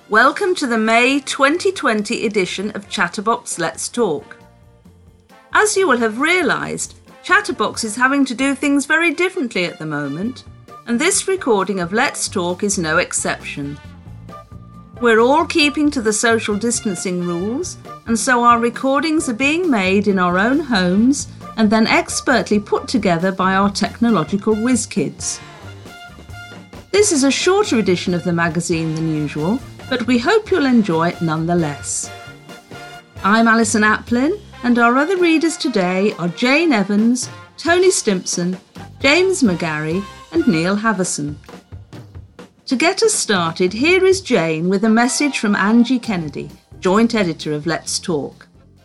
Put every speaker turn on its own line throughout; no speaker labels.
Welcome to the May 2020 edition of Chatterbox Let's Talk. As you will have realised, Chatterbox is having to do things very differently at the moment, and this recording of Let's Talk is no exception. We're all keeping to the social distancing rules, and so our recordings are being made in our own homes and then expertly put together by our technological whiz kids. This is a shorter edition of the magazine than usual, but we hope you'll enjoy it nonetheless. I'm Alison Aplin, and our other readers today are Jane Evans, Tony Stimpson, James McGarry and Neil Haverson. To get us started, here is Jane with a message from Angie Kennedy, joint editor of Let's Talk.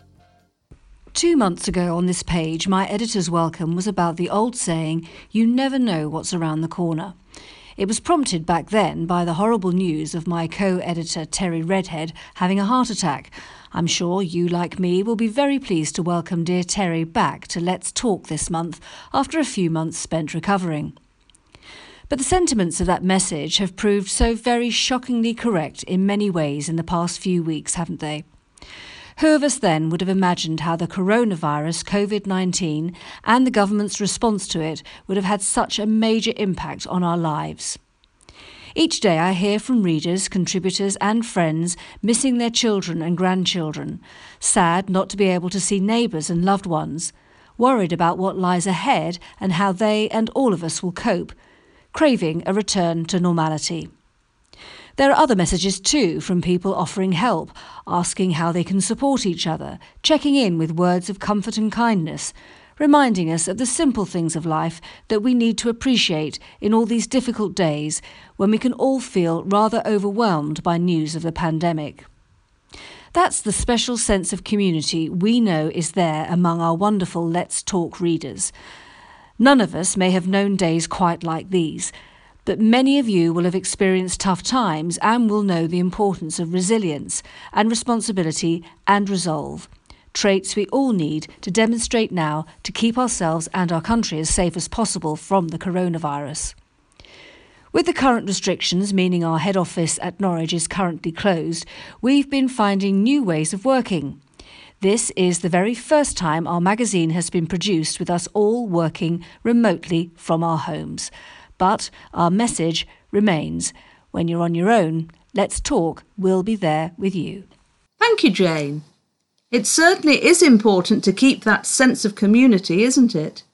2 months ago on this page, my editor's welcome was about the old saying, "You never know what's around the corner." It was prompted back then by the horrible news of my co-editor Terry Redhead having a heart attack. I'm sure you, like me, will be very pleased to welcome dear Terry back to Let's Talk this month after a few months spent recovering. But the sentiments of that message have proved so very shockingly correct in many ways in the past few weeks, haven't they? Who of us then would have imagined how the coronavirus, COVID-19, and the government's response to it would have had such a major impact on our lives? Each day I hear from readers, contributors and friends missing their children and grandchildren, sad not to be able to see neighbours and loved ones, worried about what lies ahead and how they and all of us will cope, craving a return to normality. There are other messages too from people offering help, asking how they can support each other, checking in with words of comfort and kindness, reminding us of the simple things of life that we need to appreciate in all these difficult days when we can all feel rather overwhelmed by news of the pandemic. That's the special sense of community we know is there among our wonderful Let's Talk readers. None of us may have known days quite like these, but many of you will have experienced tough times and will know the importance of resilience and responsibility and resolve, traits we all need to demonstrate now to keep ourselves and our country as safe as possible from the coronavirus. With the current restrictions, meaning our head office at Norwich is currently closed, we've been finding new ways of working. This is the very first time our magazine has been produced with us all working remotely from our homes. But our message remains. When you're on your own, Let's Talk will be there with you.
Thank you, Jane. It certainly is important to keep that sense of community, isn't it?